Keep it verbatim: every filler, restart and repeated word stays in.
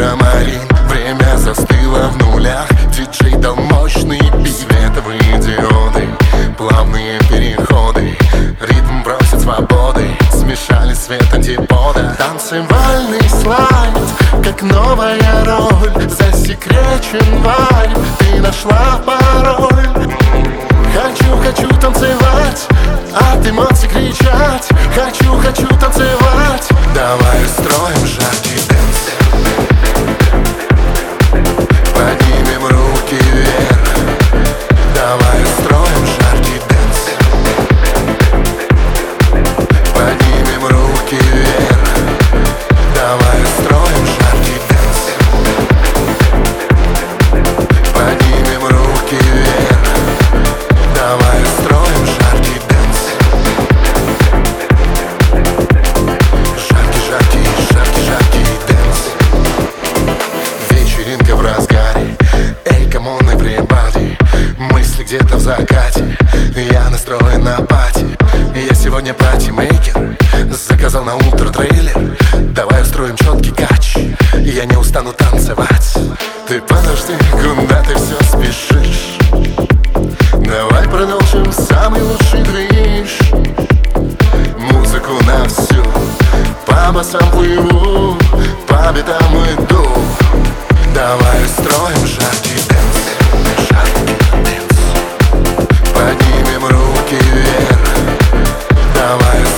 ультрамарин. Время застыло в нулях. Диджей дал мощный бит. Световые диоды, плавные переходы. Ритм просит свободы. Смешали свет антипода. Танцевальный слайд, как новая роль. Засекречен вайб, ты нашла пароль. Хочу, хочу танцевать, от эмоций кричать. Хочу, хочу танцевать. Давай устроим жаркий дэнс. Поднимем руки вверх. Давай устроим жаркий дэнс. Поднимем руки вверх. Давай устроим жаркий дэнс. Поднимем руки вверх. Давай устроим жаркий дэнс. Жаркий, жаркий, жаркий, жаркий дэнс. Вечеринка в разгаре. Эй, камон, everybody. Мысли где-то в закате. Я настроен на пати. Я сегодня пати-мейкер. Заказал на утро трейлер. Давай устроим четкий кач. Я не устану танцевать. Ты подожди, куда ты все спешишь? Давай продолжим самый лучший движ. Музыку на всю, по басам плыву, по битам иду. Давай устроим жаркий дэнс. Жаркий дэнс. Поднимем руки вверх. Давай